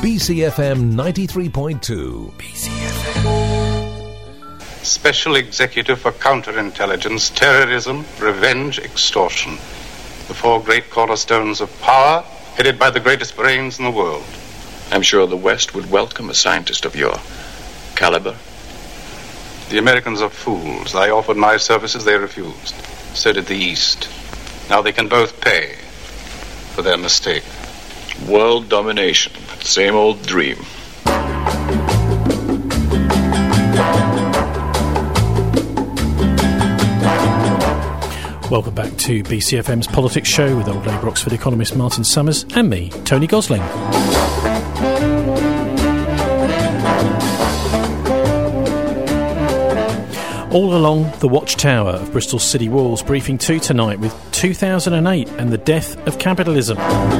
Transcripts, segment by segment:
BCFM 93.2. BCFM. Special Executive for Counterintelligence, Terrorism, Revenge, Extortion. The four great cornerstones of power, headed by the greatest brains in the world. I'm sure the West would welcome a scientist of your caliber. The Americans are fools. I offered my services, they refused. So did the East. Now they can both pay for their mistake. World domination, same old dream. Welcome back to BCFM's Politics Show with old Labour Oxford economist Martin Summers and me, Tony Gosling. All along the watchtower of Bristol's city walls, Briefing 2 tonight with 2008 and the death of capitalism.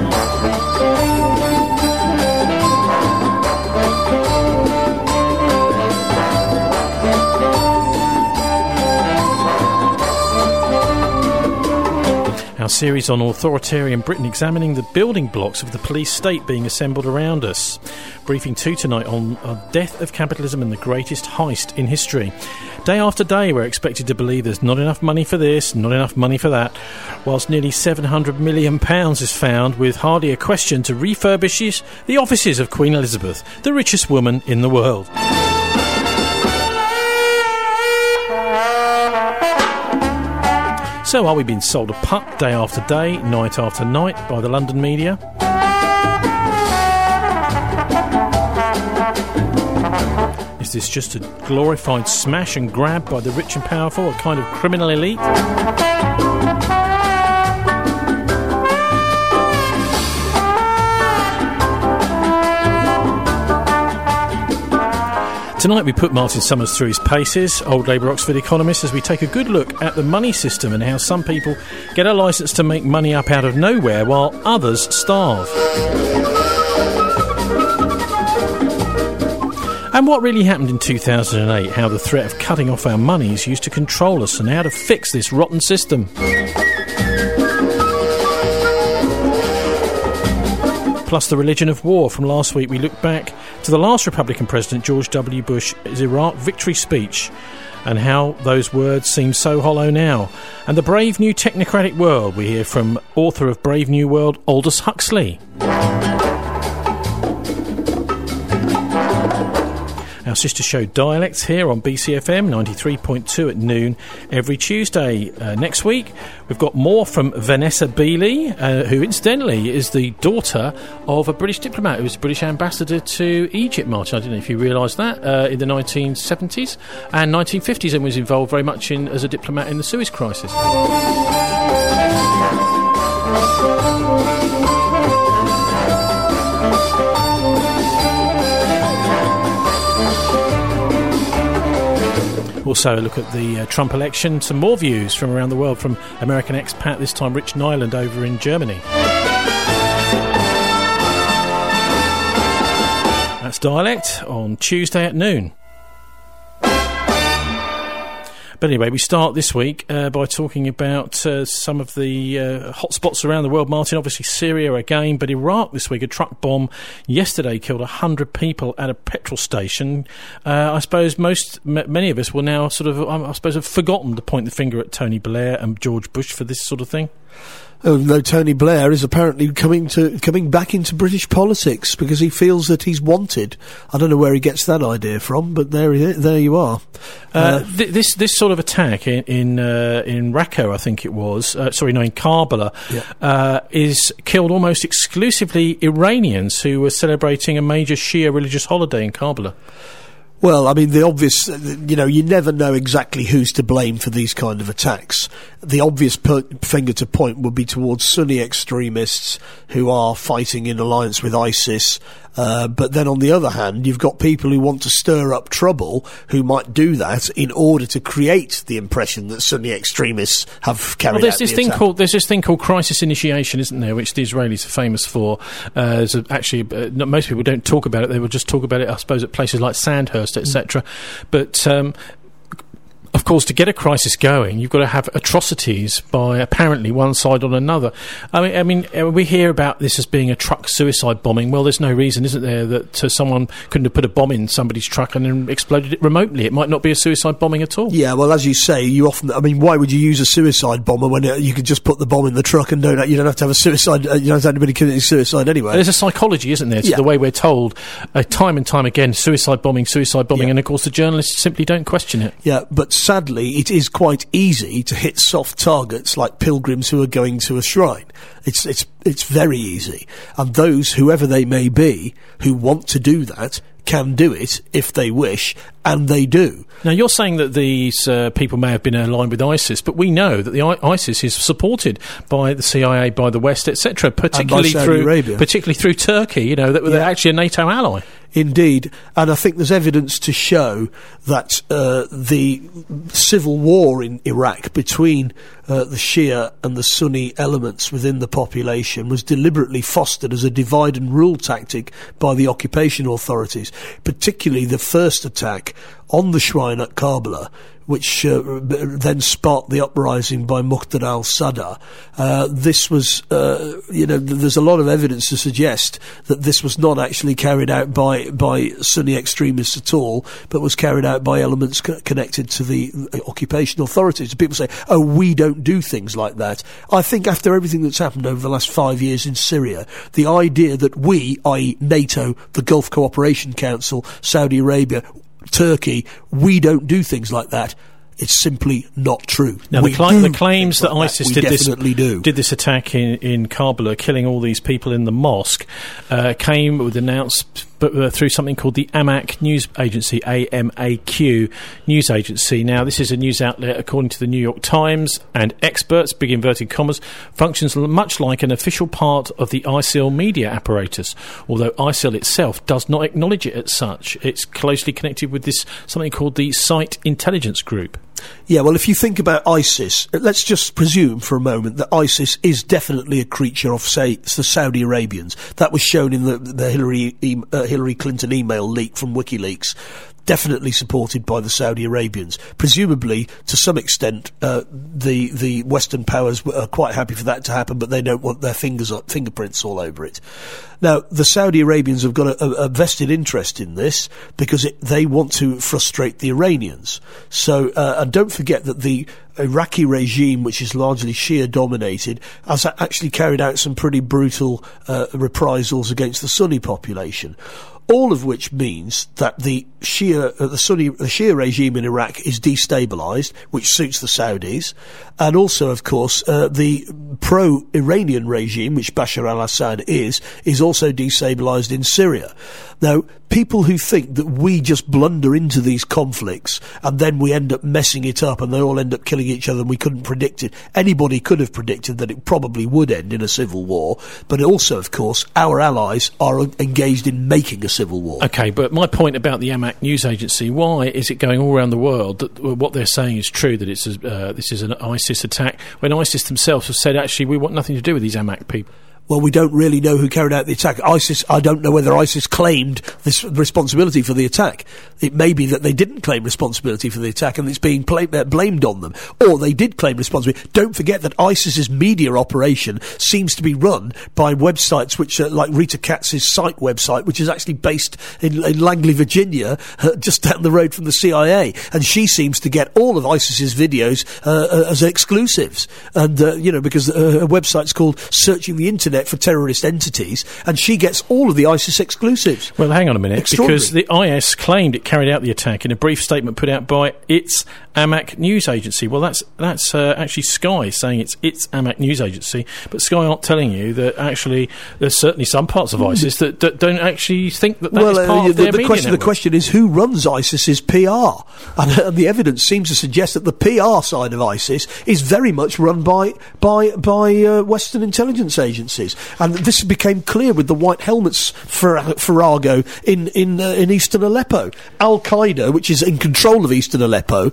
Our series on authoritarian Britain, examining the building blocks of the police state being assembled around us. Briefing 2 tonight on death of capitalism and the greatest heist in history. Day after day we're expected to believe there's not enough money for this, not enough money for that, whilst nearly £700 million is found with hardly a question to refurbish the offices of Queen Elizabeth, the richest woman in the world. So are we being sold a pup day after day, night after night by the London media? Is this just a glorified smash and grab by the rich and powerful, a kind of criminal elite? Tonight we put Martin Summers through his paces, old Labour Oxford economist, as we take a good look at the money system and how some people get a licence to make money up out of nowhere while others starve. And what really happened in 2008, how the threat of cutting off our money is used to control us, and how to fix this rotten system. Plus the religion of war. From last week we look back to the last Republican President, George W. Bush's Iraq victory speech, and how those words seem so hollow now. And the brave new technocratic world, we hear from author of Brave New World, Aldous Huxley. Our sister show Dialects here on BCFM 93.2 at noon every Tuesday. Next week we've got more from Vanessa Beeley, who incidentally is the daughter of a British diplomat who was British ambassador to Egypt, Martin. I don't know if you realise that, in the 1970s and 1950s, and was involved very much as a diplomat in the Suez Crisis. Also a look at the Trump election, some more views from around the world from American expat, this time Rich Nyland over in Germany. That's Dialect on Tuesday at noon. But anyway, we start this week by talking about some of the hotspots around the world, Martin. Obviously Syria again, but Iraq this week. A truck bomb yesterday killed 100 people at a petrol station. I suppose many of us will now sort of, have forgotten to point the finger at Tony Blair and George Bush for this sort of thing. Though Tony Blair is apparently coming back into British politics because he feels that he's wanted. I don't know where he gets that idea from, but there you are. This sort of attack in Raqqa, I think it was, in Karbala, is killed almost exclusively Iranians who were celebrating a major Shia religious holiday in Karbala. Well, I mean, the obvious, you never know exactly who's to blame for these kind of attacks. The obvious finger to point would be towards Sunni extremists who are fighting in alliance with ISIS. But then on the other hand, you've got people who want to stir up trouble who might do that in order to create the impression that Sunni extremists have carried out the attack. There's this thing called crisis initiation, isn't there, which the Israelis are famous for. Most people don't talk about it. They will just talk about it, I suppose, at places like Sandhurst, etc. But course, to get a crisis going, you've got to have atrocities by apparently one side or another. I mean, we hear about this as being a truck suicide bombing. Well, there's no reason, isn't there, that someone couldn't have put a bomb in somebody's truck and then exploded it remotely. It might not be a suicide bombing at all. Yeah, well, as you say, why would you use a suicide bomber when you could just put the bomb in the truck and you don't have to have a suicide, you don't have anybody committing suicide anyway? There's a psychology, isn't there, to the way we're told time and time again, suicide bombing, and of course the journalists simply don't question it. Yeah, but sadly it is quite easy to hit soft targets like pilgrims who are going to a shrine. It's very easy, and those, whoever they may be, who want to do that can do it if they wish, and they do. Now, you're saying that these people may have been aligned with ISIS, but we know that the ISIS is supported by the CIA, by the West, etc., particularly through Turkey. They're actually a NATO ally. Indeed, and I think there's evidence to show that the civil war in Iraq between the Shia and the Sunni elements within the population was deliberately fostered as a divide and rule tactic by the occupation authorities, particularly the first attack on the shrine at Karbala, which then sparked the uprising by Muqtada al-Sadr. This was, there's a lot of evidence to suggest that this was not actually carried out by Sunni extremists at all, but was carried out by elements connected to the occupation authorities. People say, oh, we don't do things like that. I think after everything that's happened over the last 5 years in Syria, the idea that we, i.e. NATO, the Gulf Cooperation Council, Saudi Arabia, Turkey, we don't do things like that. It's simply not true. Now, the claims that ISIS did this attack in Karbala, killing all these people in the mosque, came with announced through something called the AMAQ news agency, AMAQ news agency. Now, this is a news outlet, according to the New York Times, and experts, big inverted commas, functions much like an official part of the ISIL media apparatus, although ISIL itself does not acknowledge it as such. It's closely connected with this something called the Site Intelligence Group. Yeah, well, if you think about ISIS, let's just presume for a moment that ISIS is definitely a creature of, say, the Saudi Arabians. That was shown in the Hillary Clinton email leak from WikiLeaks. Definitely supported by the Saudi Arabians. Presumably, to some extent, the Western powers are quite happy for that to happen, but they don't want their fingerprints all over it. Now, the Saudi Arabians have got a vested interest in this because they want to frustrate the Iranians. So, and don't forget that the Iraqi regime, which is largely Shia-dominated, has actually carried out some pretty brutal reprisals against the Sunni population. All of which means that the Shia regime in Iraq is destabilised, which suits the Saudis, and also, of course, the pro-Iranian regime, which Bashar al-Assad is also destabilised in Syria. Now, people who think that we just blunder into these conflicts and then we end up messing it up and they all end up killing each other and we couldn't predict it. Anybody could have predicted that it probably would end in a civil war, but also, of course, our allies are engaged in making a civil war. Okay, but my point about the AMAQ news agency, why is it going all around the world that what they're saying is true, that this is an ISIS attack, when ISIS themselves have said, actually, we want nothing to do with these AMAQ people? Well, we don't really know who carried out the attack. I don't know whether ISIS claimed this responsibility for the attack. It may be that they didn't claim responsibility for the attack and it's being blamed on them. Or they did claim responsibility. Don't forget that ISIS's media operation seems to be run by websites which are like Rita Katz's site website, which is actually based in Langley, Virginia, just down the road from the CIA. And she seems to get all of ISIS's videos as exclusives. And, because her website's called Searching the Internet for Terrorist Entities, and she gets all of the ISIS exclusives. Well, hang on a minute, because the IS claimed it carried out the attack in a brief statement put out by its AMAQ news agency. Well, that's actually Sky saying it's AMAQ news agency, but Sky aren't telling you that actually there's certainly some parts of ISIS that don't actually think that is part of their media network. The question is who runs ISIS's PR, and the evidence seems to suggest that the PR side of ISIS is very much run by Western intelligence agencies. And this became clear with the White Helmets farrago in eastern Aleppo. Al-Qaeda, which is in control of eastern Aleppo,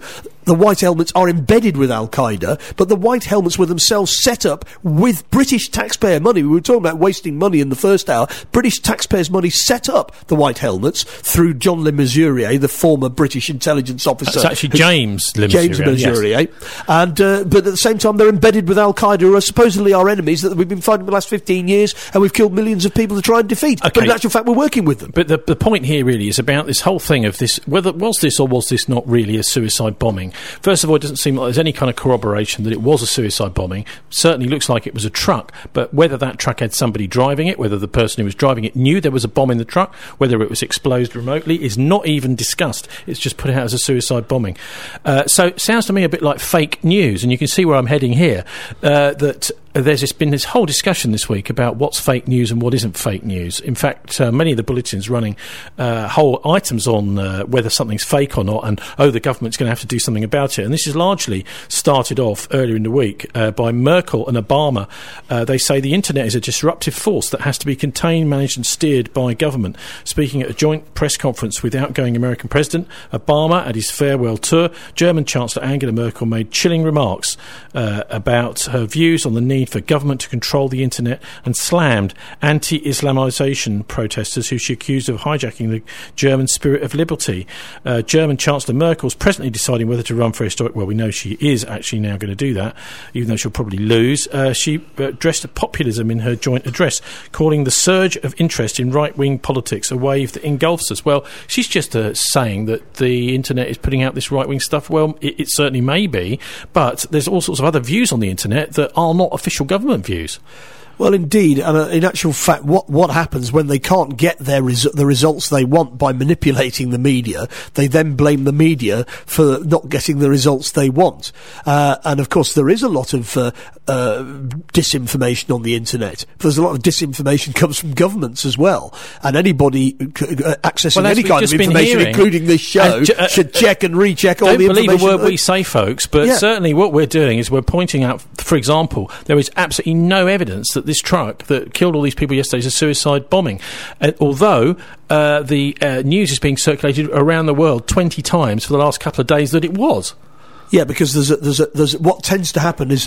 the White Helmets are embedded with Al-Qaeda, but the White Helmets were themselves set up with British taxpayer money. We were talking about wasting money in the first hour. British taxpayers' money set up the White Helmets through John Le Mesurier, the former British intelligence officer. It's actually James Le Mesurier. Yes. And, but at the same time, they're embedded with Al-Qaeda, who are supposedly our enemies that we've been fighting for the last 15 years, and we've killed millions of people to try and defeat. Okay. But in actual fact, we're working with them. But the point here really is about this whole thing of this, whether was this or was this not really a suicide bombing? First of all, it doesn't seem like there's any kind of corroboration that it was a suicide bombing. Certainly looks like it was a truck, but whether that truck had somebody driving it, whether the person who was driving it knew there was a bomb in the truck, whether it was exploded remotely, is not even discussed. It's just put out as a suicide bombing. So it sounds to me a bit like fake news, and you can see where I'm heading here, that there's been this whole discussion this week about what's fake news and what isn't fake news. In fact, many of the bulletins running whole items on whether something's fake or not, and, the government's going to have to do something about it. And this is largely started off earlier in the week by Merkel and Obama. They say the internet is a disruptive force that has to be contained, managed and steered by government. Speaking at a joint press conference with outgoing American President Obama at his farewell tour, German Chancellor Angela Merkel made chilling remarks about her views on the need for government to control the internet, and slammed anti-Islamisation protesters who she accused of hijacking the German spirit of liberty. German Chancellor Merkel's presently deciding whether to run for historic... Well, we know she is actually now going to do that, even though she'll probably lose. She addressed populism in her joint address, calling the surge of interest in right-wing politics a wave that engulfs us. Well, she's just saying that the internet is putting out this right-wing stuff. Well, it certainly may be, but there's all sorts of other views on the internet that are not official government views. Well, indeed, and in actual fact, what happens when they can't get the results they want by manipulating the media? They then blame the media for not getting the results they want. And of course, there is a lot of disinformation on the internet. There's a lot of disinformation comes from governments as well, and anybody accessing any kind of information, including this show, should check and recheck all the information. Don't believe a word we say, folks, but certainly what we're doing is we're pointing out, for example, there is absolutely no evidence that this truck that killed all these people yesterday is a suicide bombing. Although the news is being circulated around the world 20 times for the last couple of days that it was. Yeah, because there's what tends to happen is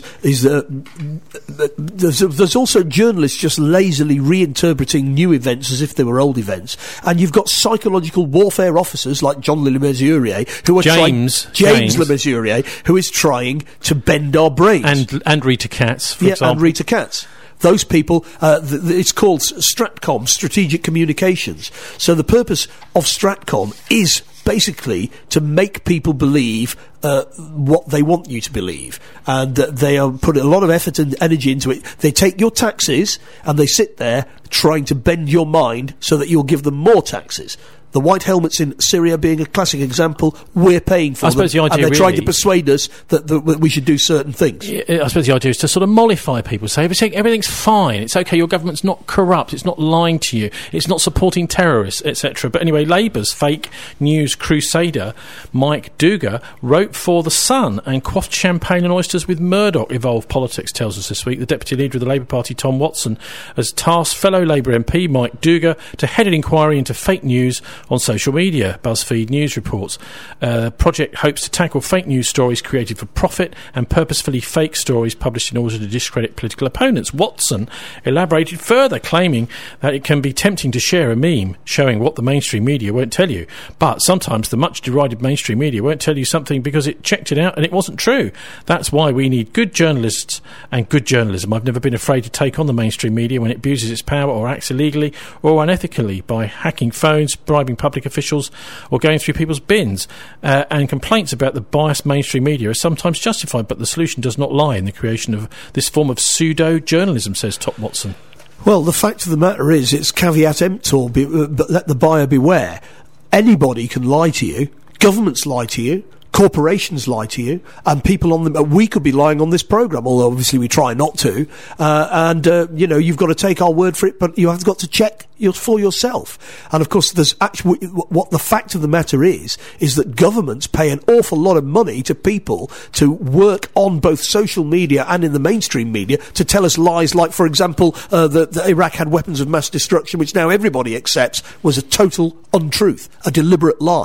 there's also journalists just lazily reinterpreting new events as if they were old events, and you've got psychological warfare officers like John Le Mesurier who are James Le Mesurier, who is trying to bend our brains, and Rita Katz, for example. And Rita Katz. Those people, it's called Stratcom, Strategic Communications. So the purpose of Stratcom is basically to make people believe what they want you to believe, and they are putting a lot of effort and energy into it. They take your taxes and they sit there trying to bend your mind so that you'll give them more taxes. The White Helmets in Syria being a classic example, we're paying for them, and they're trying to persuade us that we should do certain things. I suppose the idea is to sort of mollify people, say everything's fine, it's okay, your government's not corrupt, it's not lying to you, it's not supporting terrorists, etc. But anyway, Labour's fake news crusader, Mike Dugar, wrote for The Sun and quaffed champagne and oysters with Murdoch. Evolve Politics tells us this week the Deputy Leader of the Labour Party, Tom Watson, has tasked fellow Labour MP Mike Dugar to head an inquiry into fake news on social media, BuzzFeed News reports. The project hopes to tackle fake news stories created for profit and purposefully fake stories published in order to discredit political opponents. Watson elaborated further, claiming that it can be tempting to share a meme showing what the mainstream media won't tell you, but sometimes the much derided mainstream media won't tell you something because it checked it out and it wasn't true. That's why we need good journalists and good journalism. I've never been afraid to take on the mainstream media when it abuses its power or acts illegally or unethically by hacking phones, bribing public officials or going through people's bins, and complaints about the biased mainstream media are sometimes justified, but the solution does not lie in the creation of this form of pseudo-journalism, says Top Watson. Well, the fact of the matter is, it's caveat emptor, but let the buyer beware. Anybody can lie to you, governments lie to you, corporations lie to you, and people on them. We could be lying on this programme, although obviously we try not to. You've got to take our word for it, but you have got to check for yourself. And of course, there's actually what the fact of the matter is that governments pay an awful lot of money to people to work on both social media and in the mainstream media to tell us lies, like, for example, that Iraq had weapons of mass destruction, which now everybody accepts was a total untruth, a deliberate lie.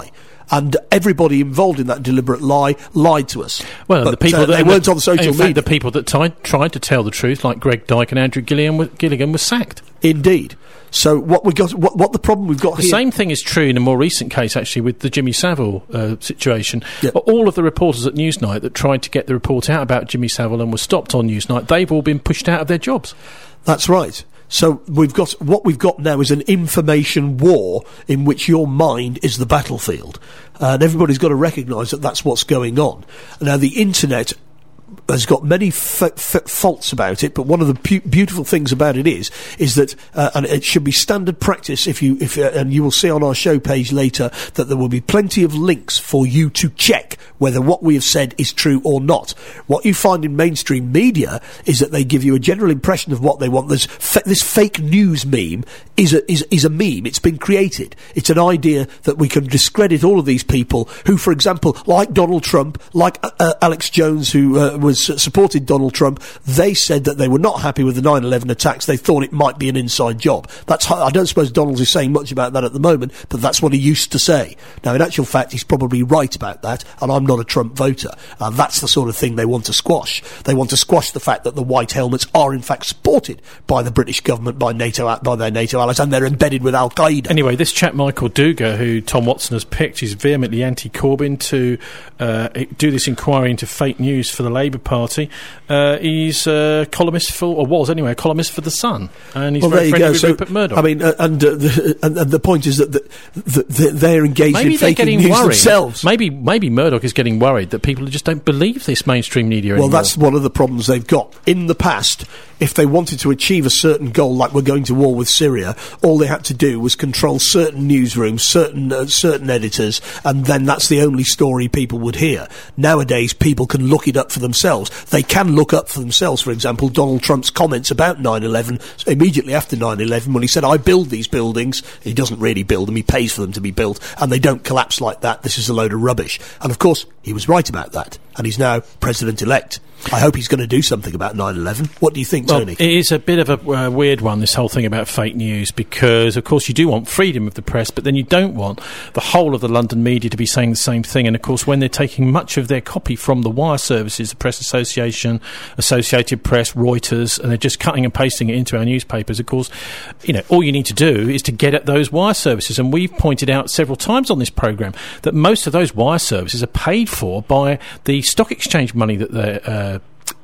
and everybody involved in that deliberate lie lied to us. Well, but, the people they weren't on social in media. fact, the people that tried to tell the truth, like Greg Dyke and Andrew Gilligan, was sacked. Indeed. So what the problem we've got the here... The same thing is true in a more recent case, actually, with the Jimmy Savile situation. Yep. All of the reporters at Newsnight that tried to get the report out about Jimmy Savile and were stopped on Newsnight, they've all been pushed out of their jobs. That's right. So what we've got now is an information war in which your mind is the battlefield. And everybody's got to recognise that that's what's going on. Now, the internet has got many faults about it, but one of the beautiful things about it is that, and it should be standard practice and you will see on our show page later that there will be plenty of links for you to check whether what we have said is true or not. What you find in mainstream media is that they give you a general impression of what they want. There's this fake news meme is a meme. It's been created. It's an idea that we can discredit all of these people who, for example, like Donald Trump, like Alex Jones, who supported Donald Trump, they said that they were not happy with the 9/11 attacks. They thought it might be an inside job. I don't suppose Donald is saying much about that at the moment, but that's what he used to say. Now, in actual fact, he's probably right about that, and I'm not a Trump voter. That's the sort of thing they want to squash. They want to squash the fact that the white helmets are in fact supported by the British government, by their NATO allies, and they're embedded with Al-Qaeda. Anyway, this chap Michael Dugar, who Tom Watson has picked, is vehemently anti-Corbyn to do this inquiry into fake news for the Labour Party. He's a columnist or was anyway, a columnist for The Sun, and he's very friendly with Rupert Murdoch. I mean, the point is that they're engaged in fake news themselves. Maybe Murdoch is getting worried that people just don't believe this mainstream media anymore. Well, that's one of the problems they've got. In the past, if they wanted to achieve a certain goal, like we're going to war with Syria, all they had to do was control certain newsrooms, certain editors, and then that's the only story people would hear. Nowadays, people can look it up for themselves. They can look up for themselves, for example, Donald Trump's comments about 9/11 immediately after 9/11 when he said, I build these buildings. He doesn't really build them, he pays for them to be built, and they don't collapse like that. This is a load of rubbish. And of course, he was right about that, and he's now president-elect. I hope he's going to do something about 9/11. What do you think, Tony? It is a bit of a weird one, this whole thing about fake news, because, of course, you do want freedom of the press, but then you don't want the whole of the London media to be saying the same thing. And, of course, when they're taking much of their copy from the wire services, the Press Association, Associated Press, Reuters, and they're just cutting and pasting it into our newspapers, of course, all you need to do is to get at those wire services. And we've pointed out several times on this programme that most of those wire services are paid for by the stock exchange money that they're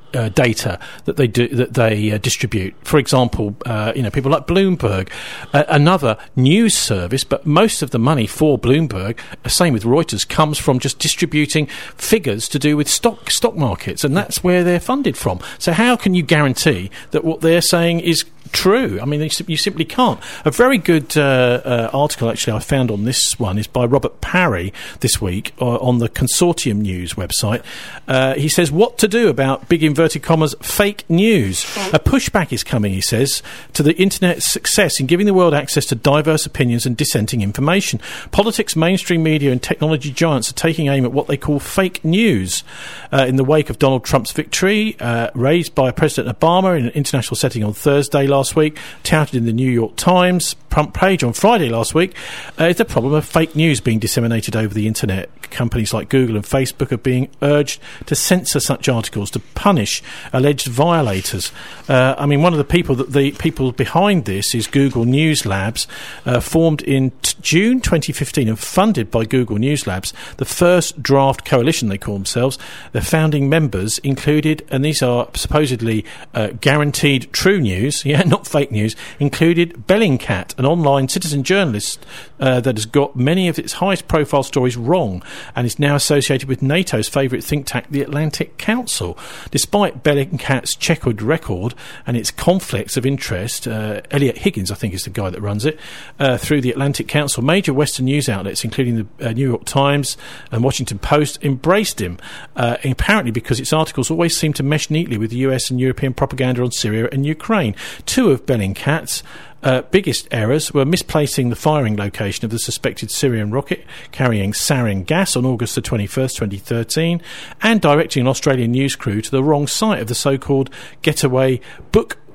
data that they distribute. For example, people like Bloomberg, another news service, but most of the money for Bloomberg, same with Reuters, comes from just distributing figures to do with stock markets, and that's where they're funded from. So how can you guarantee that what they're saying is true? I mean, you simply can't. A very good article, actually, I found on this one is by Robert Parry this week on the Consortium News website. He says, what to do about big inverted commas fake news. A pushback is coming, he says, to the internet's success in giving the world access to diverse opinions and dissenting information. Politics, mainstream media and technology giants are taking aim at what they call fake news. In the wake of Donald Trump's victory, raised by President Obama in an international setting on Thursday last week, touted in the New York Times front page on Friday last week, is the problem of fake news being disseminated over the internet. Companies like Google and Facebook are being urged to censor such articles, to punish alleged violators. One of the people behind this is Google News Labs, formed in June 2015 and funded by Google News Labs. The First Draft Coalition, they call themselves. Their founding members included, and these are supposedly guaranteed true news, not fake news, included Bellingcat, an online citizen journalist that has got many of its highest profile stories wrong and is now associated with NATO's favourite think tank, the Atlantic Council. Despite Bellingcat's checkered record and its conflicts of interest, Elliot Higgins, I think, is the guy that runs it, through the Atlantic Council, major Western news outlets, including the New York Times and Washington Post, embraced him, apparently because its articles always seem to mesh neatly with the US and European propaganda on Syria and Ukraine. Two of Bellingcat's biggest errors were misplacing the firing location of the suspected Syrian rocket carrying sarin gas on August the 21st, 2013, and directing an Australian news crew to the wrong site of the so-called getaway book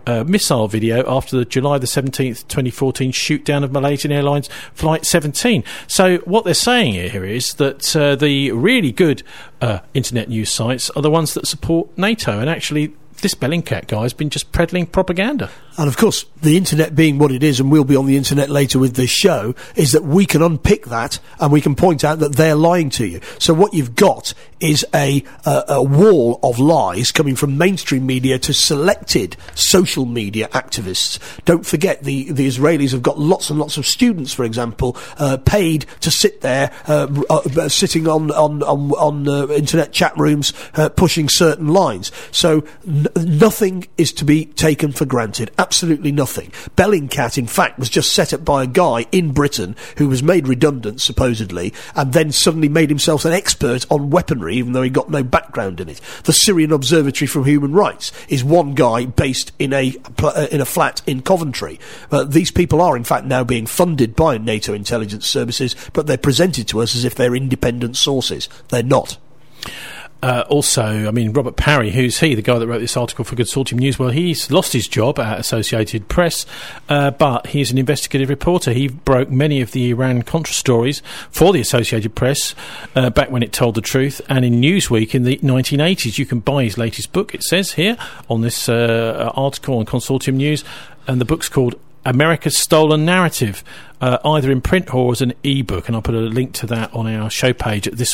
missile video after the July the 17th, 2014 shoot-down of Malaysian Airlines Flight 17. So what they're saying here is that the really good internet news sites are the ones that support NATO, and actually this Bellingcat guy has been just peddling propaganda. And of course, the internet being what it is, and we'll be on the internet later with this show, is that we can unpick that and we can point out that they're lying to you. So what you've got is a wall of lies coming from mainstream media to selected social media activists. Don't forget, the Israelis have got lots and lots of students, for example, paid to sit there, sitting on internet chat rooms, pushing certain lines. So nothing is to be taken for granted. Absolutely nothing. Bellingcat, in fact, was just set up by a guy in Britain who was made redundant, supposedly, and then suddenly made himself an expert on weaponry, even though he got no background in it. The Syrian Observatory for Human Rights is one guy based in a flat in Coventry. These people are, in fact, now being funded by NATO intelligence services, but they're presented to us as if they're independent sources. They're not. Also, I mean, Robert Parry, who's he, the guy that wrote this article for Consortium News? Well, he's lost his job at Associated Press, but he's an investigative reporter. He broke many of the Iran-Contra stories for the Associated Press back when it told the truth, and in Newsweek in the 1980s. You can buy his latest book, it says here, on this article on Consortium News, and the book's called America's Stolen Narrative, either in print or as an e-book, and I'll put a link to that on our show page at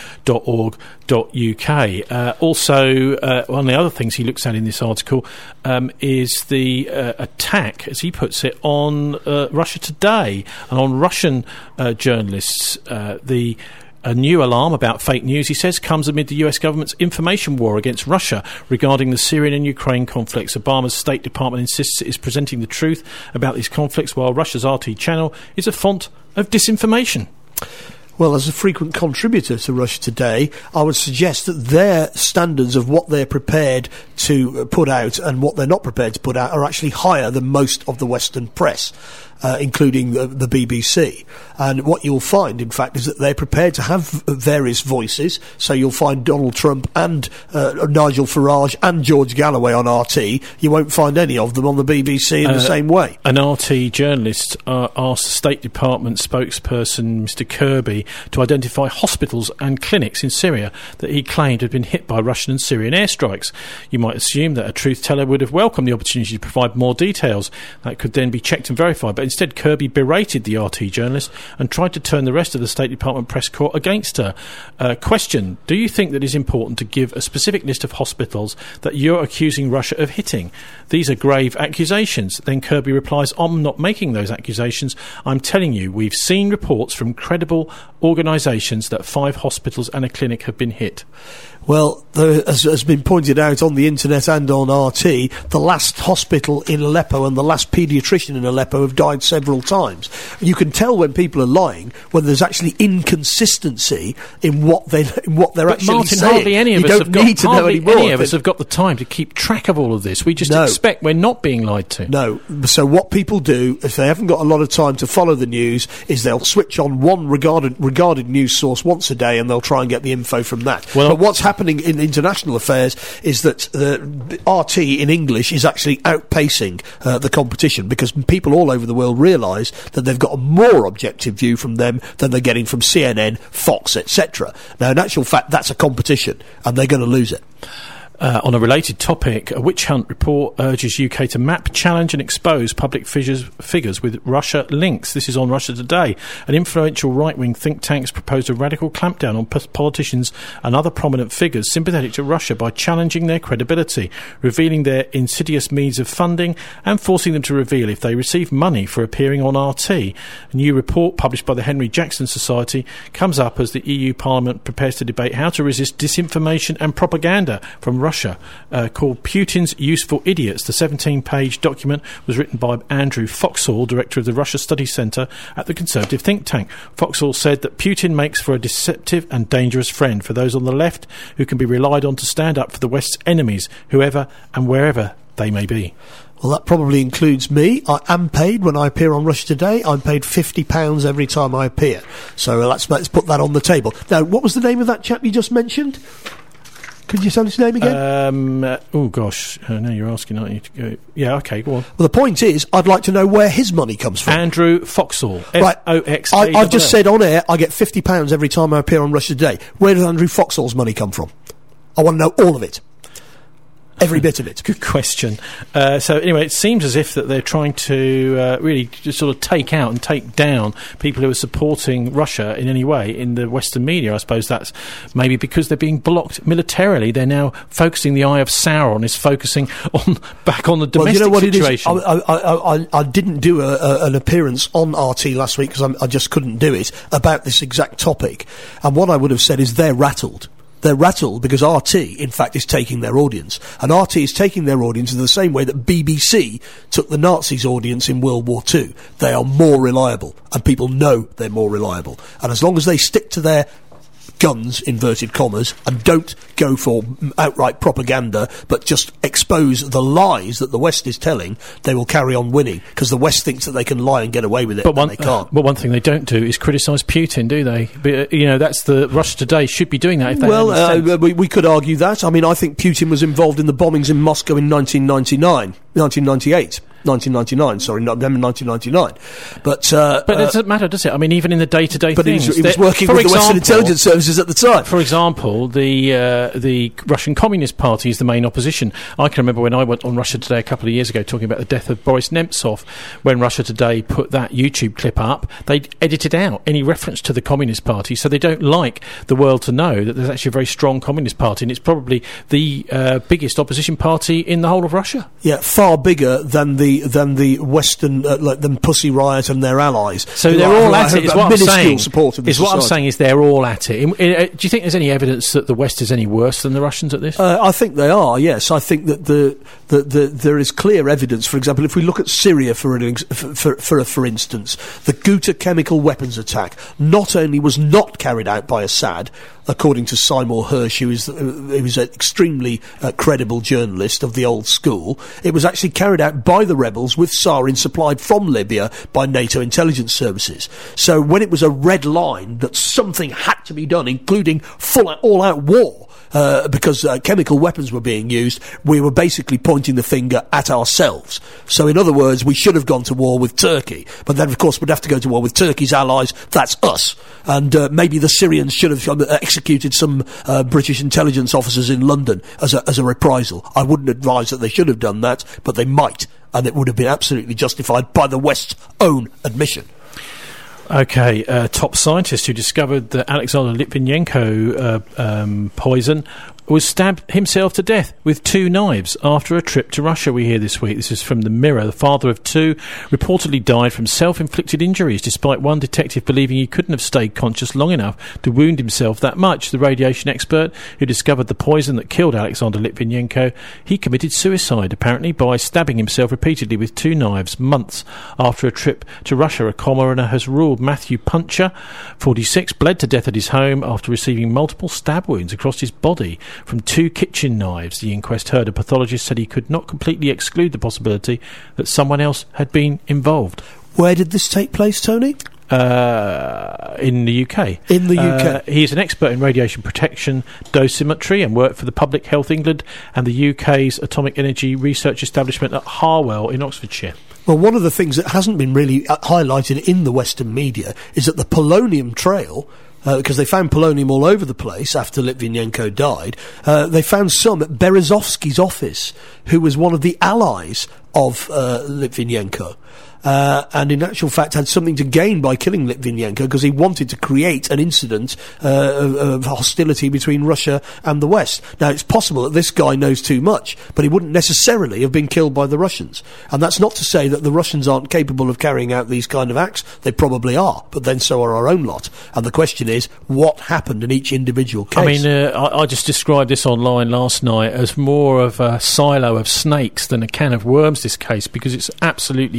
thisweek.org.uk. Also, one of the other things he looks at in this article is the attack, as he puts it, on Russia Today and on Russian journalists. A new alarm about fake news, he says, comes amid the US government's information war against Russia regarding the Syrian and Ukraine conflicts. Obama's State Department insists it is presenting the truth about these conflicts, while Russia's RT channel is a font of disinformation. Well, as a frequent contributor to Russia Today, I would suggest that their standards of what they're prepared to put out and what they're not prepared to put out are actually higher than most of the Western press, including the BBC. And what you'll find, in fact, is that they're prepared to have various voices. So you'll find Donald Trump and Nigel Farage and George Galloway on RT. You won't find any of them on the BBC in the same way. An RT journalist asked the State Department spokesperson, Mr. Kirby, to identify hospitals and clinics in Syria that he claimed had been hit by Russian and Syrian airstrikes. You might assume that a truth teller would have welcomed the opportunity to provide more details that could then be checked and verified, but instead Kirby berated the RT journalist and tried to turn the rest of the State Department press corps against her. Question: do you think that it is important to give a specific list of hospitals that you're accusing Russia of hitting? These are grave accusations. Then Kirby replies, I'm not making those accusations. I'm telling you, we've seen reports from credible organisations that 5 hospitals and a clinic have been hit. Well, as has been pointed out on the internet and on RT, the last hospital in Aleppo and the last paediatrician in Aleppo have died several times. You can tell when people are lying when there's actually inconsistency in what they're actually Martin, saying. Hardly any of us have got the time to keep track of all of this. We just expect we're not being lied to. No. So what people do, if they haven't got a lot of time to follow the news, is they'll switch on one regarded news source once a day and they'll try and get the info from that. Well, but what's happening in international affairs is that RT in English is actually outpacing the competition, because people all over the world realise that they've got a more objective view from them than they're getting from CNN, Fox, etc. Now, in actual fact, that's a competition, and they're going to lose it. On a related topic, a witch hunt report urges UK to map, challenge and expose public figures with Russia links. This is on Russia Today. An influential right-wing think tank's proposed a radical clampdown on politicians and other prominent figures sympathetic to Russia by challenging their credibility, revealing their insidious means of funding and forcing them to reveal if they receive money for appearing on RT. A new report published by the Henry Jackson Society comes up as the EU Parliament prepares to debate how to resist disinformation and propaganda from Russia, called Putin's Useful Idiots. The 17-page document was written by Andrew Foxall, director of the Russia Studies Centre at the Conservative think tank. Foxall said that Putin makes for a deceptive and dangerous friend for those on the left who can be relied on to stand up for the West's enemies, whoever and wherever they may be. Well, that probably includes me. I am paid when I appear on Russia Today. I'm paid £50 every time I appear. So let's put that on the table. Now, what was the name of that chap you just mentioned? Could you tell his name again? Oh, gosh. Now you're asking, aren't you? Yeah, OK, go on. Well, the point is, I'd like to know where his money comes from. Andrew Foxall. Right. Foxall. I've just said on air, I get £50 every time I appear on Russia Today. Where does Andrew Foxall's money come from? I want to know all of it. Every bit of it. Good question. So anyway, it seems as if that they're trying to really just sort of take out and take down people who are supporting Russia in any way in the Western media. I suppose that's maybe because they're being blocked militarily. They're now focusing, the eye of Sauron is focusing back on the domestic situation. What it is? I didn't do an appearance on RT last week because I just couldn't do it about this exact topic. And what I would have said is they're rattled. They're rattled because RT, in fact, is taking their audience. And RT is taking their audience in the same way that BBC took the Nazis' audience in World War II. They are more reliable, and people know they're more reliable. And as long as they stick to their guns, inverted commas, and don't go for outright propaganda, but just expose the lies that the West is telling, they will carry on winning, because the West thinks that they can lie and get away with it, and they can't. But one thing they don't do is criticise Putin, do they? But, that's the Russia Today should be doing that. If they we could argue that. I mean, I think Putin was involved in the bombings in Moscow in 1999. Sorry, not 1999. But it doesn't matter, does it? I mean, even in the day-to-day things. But he was working with the Western intelligence services at the time. For example, the Russian Communist Party is the main opposition. I can remember when I went on Russia Today a couple of years ago talking about the death of Boris Nemtsov. When Russia Today put that YouTube clip up, they edited out any reference to the Communist Party, so they don't like the world to know that there's actually a very strong Communist Party, and it's probably the biggest opposition party in the whole of Russia. Yeah, far bigger than the Western, like them Pussy Riot and their allies. So they're all at it, is what I'm saying. What I'm saying is they're all at it. Do you think there's any evidence that the West is any worse than the Russians at this? I think they are, yes. I think that there is clear evidence. For example, if we look at Syria, for instance, the Ghouta chemical weapons attack not only was not carried out by Assad, according to Seymour Hersh, who is an extremely credible journalist of the old school, it was actually carried out by the rebels with sarin supplied from Libya by NATO intelligence services. So when it was a red line that something had to be done, including all-out war, because chemical weapons were being used, we were basically pointing the finger at ourselves. So in other words, we should have gone to war with Turkey, but then of course we'd have to go to war with Turkey's allies, that's us. And maybe the Syrians should have executed some British intelligence officers in London as a reprisal. I wouldn't advise that they should have done that, but they might, and it would have been absolutely justified by the West's own admission. OK, top scientist who discovered the Alexander Litvinenko poison was stabbed himself to death with 2 knives after a trip to Russia, we hear this week. This is from the Mirror. The father of 2 reportedly died from self-inflicted injuries, despite one detective believing he couldn't have stayed conscious long enough to wound himself that much. The radiation expert who discovered the poison that killed Alexander Litvinenko, he committed suicide, apparently, by stabbing himself repeatedly with 2 knives months after a trip to Russia. A coroner has ruled Matthew Puncher, 46, bled to death at his home after receiving multiple stab wounds across his body from 2 kitchen knives. The inquest heard a pathologist said he could not completely exclude the possibility that someone else had been involved. Where did this take place, Tony? In the UK. In the UK. He is an expert in radiation protection dosimetry and worked for the Public Health England and the UK's Atomic Energy Research Establishment at Harwell in Oxfordshire. Well, one of the things that hasn't been really highlighted in the Western media is that the polonium trail, because they found polonium all over the place after Litvinenko died, they found some at Berezovsky's office, who was one of the allies of Litvinenko. And in actual fact had something to gain by killing Litvinenko because he wanted to create an incident of hostility between Russia and the West. Now, it's possible that this guy knows too much, but he wouldn't necessarily have been killed by the Russians. And that's not to say that the Russians aren't capable of carrying out these kind of acts. They probably are, but then so are our own lot. And the question is, what happened in each individual case? I mean, I just described this online last night as more of a silo of snakes than a can of worms, this case, because it's absolutely, in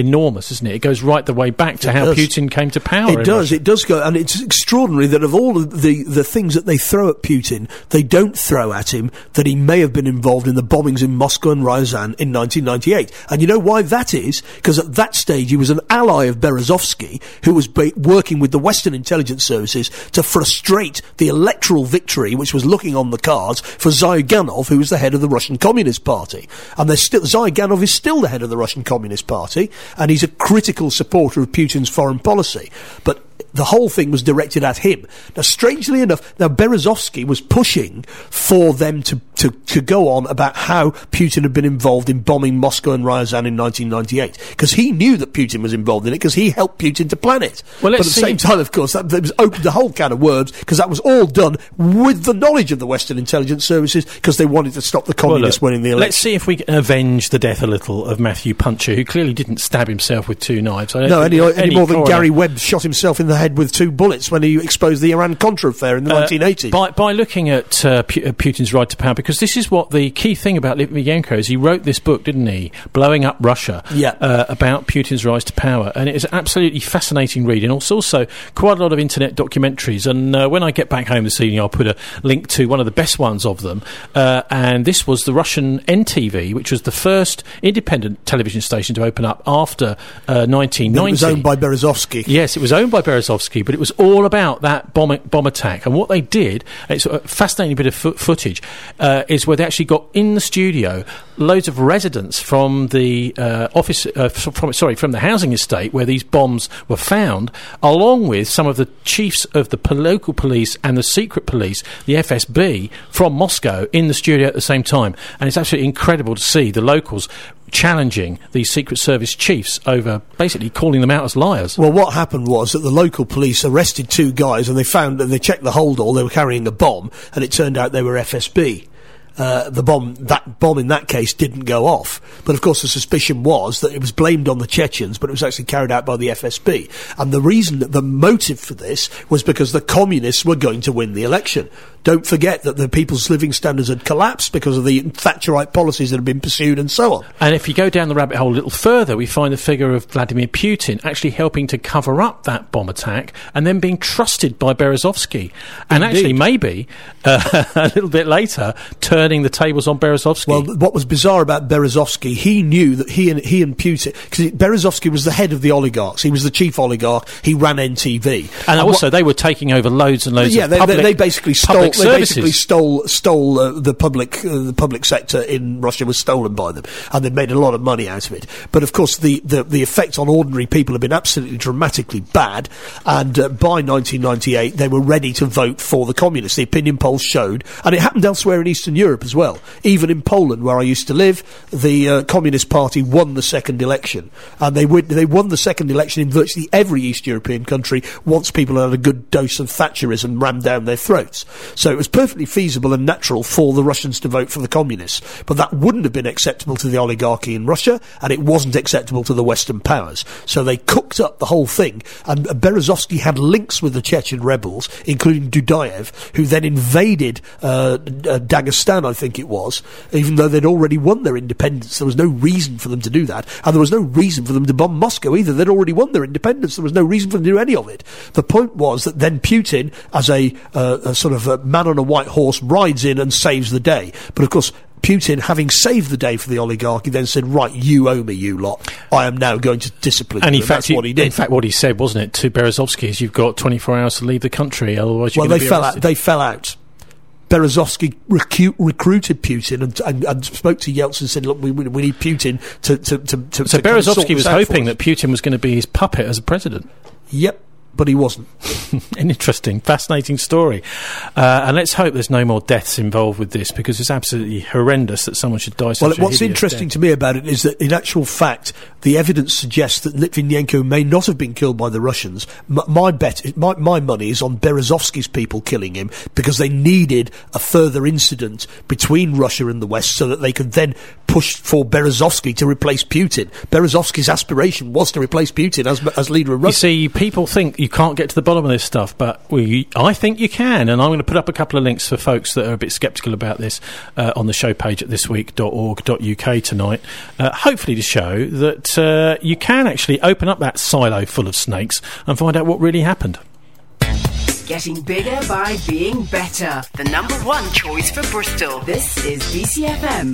enormous, isn't it? It goes right the way back to how Putin came to power. It does go, and it's extraordinary that of all of the things that they throw at Putin, they don't throw at him that he may have been involved in the bombings in Moscow and Ryazan in 1998. And you know why that is? Because at that stage he was an ally of Berezovsky, who was working with the Western intelligence services to frustrate the electoral victory which was looking on the cards for Zyuganov, who was the head of the Russian Communist Party. And Zyuganov is still the head of the Russian Communist Party, and he's a critical supporter of Putin's foreign policy. But the whole thing was directed at him. Now, strangely enough, Berezovsky was pushing for them to go on about how Putin had been involved in bombing Moscow and Ryazan in 1998, because he knew that Putin was involved in it, because he helped Putin to plan it. Well, but at the same time, of course, that was opened the whole can of worms, because that was all done with the knowledge of the Western intelligence services, because they wanted to stop the communists winning the election. Let's see if we can avenge the death a little of Matthew Puncher, who clearly didn't stab himself with 2 knives. Any more than Gary Webb shot himself in the head with 2 bullets when he exposed the Iran-Contra affair in the 1980s. By looking at Putin's ride to power, because this is what the key thing about Litvinenko is. He wrote this book, didn't he, Blowing Up Russia, about Putin's rise to power, and it is absolutely fascinating reading. It's also quite a lot of internet documentaries, and when I get back home this evening I'll put a link to one of the best ones of them, and this was the Russian NTV, which was the first independent television station to open up after 1990. It was owned by Berezovsky. Yes, it was owned by Berezovsky, but it was all about that bomb attack. And what they did, it's a fascinating bit of footage, is where they actually got in the studio loads of residents from the from the housing estate where these bombs were found, along with some of the chiefs of the local police and the secret police, the FSB, from Moscow in the studio at the same time. And it's absolutely incredible to see the locals challenging these Secret Service chiefs over basically calling them out as liars. Well, what happened was that the local police arrested 2 guys, and they checked the hold all. They were carrying a bomb, and it turned out they were FSB. That bomb in that case didn't go off. But of course the suspicion was that it was blamed on the Chechens, but it was actually carried out by the FSB. And the motive for this was because the communists were going to win the election. Don't forget that the people's living standards had collapsed because of the Thatcherite policies that had been pursued and so on. And if you go down the rabbit hole a little further, we find the figure of Vladimir Putin actually helping to cover up that bomb attack and then being trusted by Berezovsky. And actually maybe a little bit later turning the tables on Berezovsky. Well, what was bizarre about Berezovsky, he knew that he and Putin, because Berezovsky was the head of the oligarchs, he was the chief oligarch, he ran NTV, and also they were taking over loads and loads of public. They basically stole the public sector in Russia was stolen by them, and they made a lot of money out of it. But of course, the effect on ordinary people have been absolutely dramatically bad. And by 1998, they were ready to vote for the communists. The opinion polls showed, and it happened elsewhere in Eastern Europe as well. Even in Poland, where I used to live, the Communist Party won the second election, and they won the second election in virtually every East European country once people had a good dose of Thatcherism rammed down their throats. So it was perfectly feasible and natural for the Russians to vote for the communists, but that wouldn't have been acceptable to the oligarchy in Russia, and it wasn't acceptable to the Western powers. So they cooked up the whole thing, and Berezovsky had links with the Chechen rebels, including Dudayev, who then invaded Dagestan, I think it was, even though they'd already won their independence. There was no reason for them to do that, and there was no reason for them to bomb Moscow either. They'd already won their independence. There was no reason for them to do any of it. The point was that then Putin, as a sort of a man on a white horse, rides in and saves the day. But of course, Putin, having saved the day for the oligarchy, then said, right, you owe me, you lot. I am now going to discipline you. And that's what he did. In fact, what he said, wasn't it, to Berezovsky, is you've got 24 hours to leave the country, otherwise you're going to be arrested. They fell out. Berezovsky recruited Putin and spoke to Yeltsin and said, look, we need Putin to So Berezovsky was hoping that Putin was going to be his puppet as a president. Yep. But he wasn't. An interesting, fascinating story. And let's hope there's no more deaths involved with this, because it's absolutely horrendous that someone should die such a what's interesting to me about it is that, in actual fact, the evidence suggests that Litvinenko may not have been killed by the Russians. My money is on Berezovsky's people killing him, because they needed a further incident between Russia and the West so that they could then push for Berezovsky to replace Putin. Berezovsky's aspiration was to replace Putin as leader of Russia. You see, people think you can't get to the bottom bottom of this stuff, but I think you can, and I'm going to put up a couple of links for folks that are a bit sceptical about this on the show page at thisweek.org.uk tonight, hopefully to show that you can actually open up that silo full of snakes and find out what really happened. Getting bigger by being better. The number one choice for Bristol. This is BCFM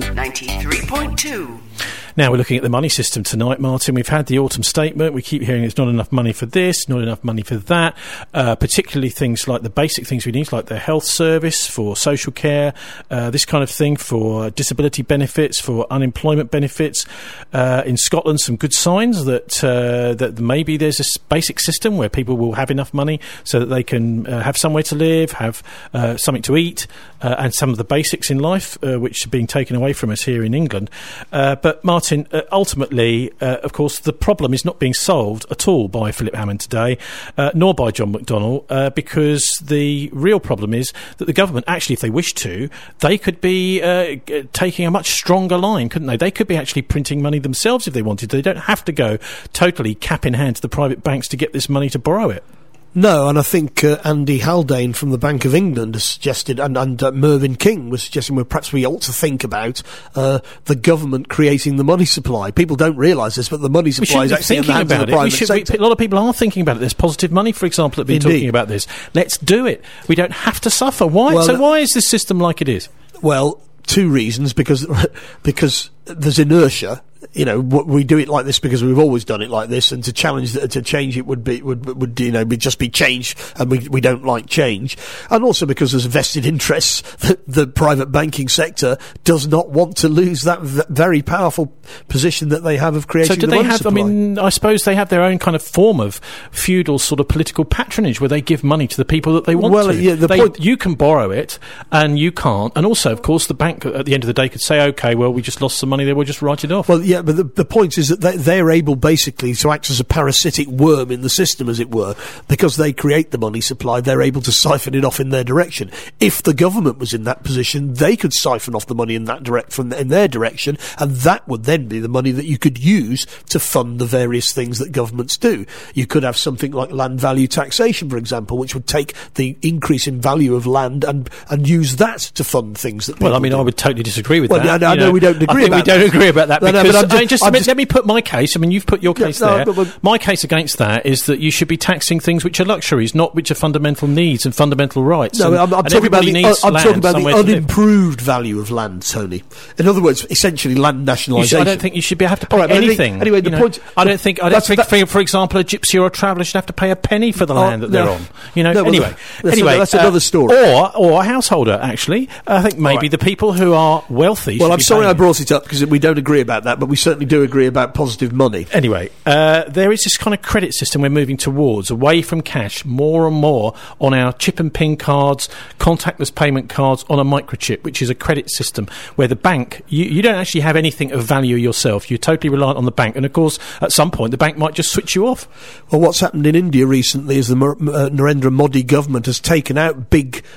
93.2. Now we're looking at the money system tonight, Martin. We've had the autumn statement. We keep hearing there's not enough money for this, not enough money for that, particularly things like the basic things we need, like the health service, for social care, this kind of thing, for disability benefits, for unemployment benefits. In Scotland, some good signs that maybe there's a basic system where people will have enough money so that they can have somewhere to live, have something to eat, and some of the basics in life, which are being taken away from us here in England. But Martin, ultimately, of course, the problem is not being solved at all by Philip Hammond today, nor by John McDonnell, because the real problem is that the government, actually, if they wish to, they could be taking a much stronger line, couldn't they? They could be actually printing money themselves if they wanted to. They don't have to go totally cap in hand to the private banks to get this money to borrow it. No, and I think Andy Haldane from the Bank of England has suggested, and Mervyn King was suggesting, well, perhaps we ought to think about the government creating the money supply. People don't realise this, but the money supply is actually in the hands of the private sector. A lot of people are thinking about it. There's Positive Money, for example, that have been talking about this. Let's do it. We don't have to suffer. Why? Well, why is this system like it is? Well, two reasons. Because there's inertia. You know, we do it like this because we've always done it like this, and to change it would just be change, and we don't like change. And also because there's vested interests that the private banking sector does not want to lose that very powerful position that they have of creating the money supply. I mean, I suppose they have their own kind of form of feudal sort of political patronage where they give money to the people that they want to. Yeah, you can borrow it and you can't. And also, of course, the bank at the end of the day could say, OK, well, we just lost some money there, we'll just write it off. Well, yeah, but the point is that they're able basically to act as a parasitic worm in the system, as it were, because they create the money supply. They're able to siphon it off in their direction. If the government was in that position, they could siphon off the money in their direction, and that would then be the money that you could use to fund the various things that governments do. You could have something like land value taxation, for example, which would take the increase in value of land and use that to fund things that. Well, I mean, I would totally disagree with that. I know we don't agree about that. We don't agree about that because let me put my case. I mean, you've put your case there. My case against that is that you should be taxing things which are luxuries, not which are fundamental needs and fundamental rights. No, I'm talking about the unimproved value of land, Tony. In other words, essentially land nationalisation. I don't think you should have to pay anything. Anyway, the point. I don't think, for example, a gypsy or a traveller should have to pay a penny for the land that they're on. Anyway, that's another story. Or a householder, actually. I think maybe the people who are wealthy. Well, I'm sorry I brought it up because we don't agree about that, but we certainly do agree about positive money. Anyway, there is this kind of credit system we're moving towards, away from cash, more and more on our chip and pin cards, contactless payment cards on a microchip, which is a credit system where the bank, you don't actually have anything of value yourself. You're totally reliant on the bank. And, of course, at some point, the bank might just switch you off. Well, what's happened in India recently is the Narendra Modi government has taken out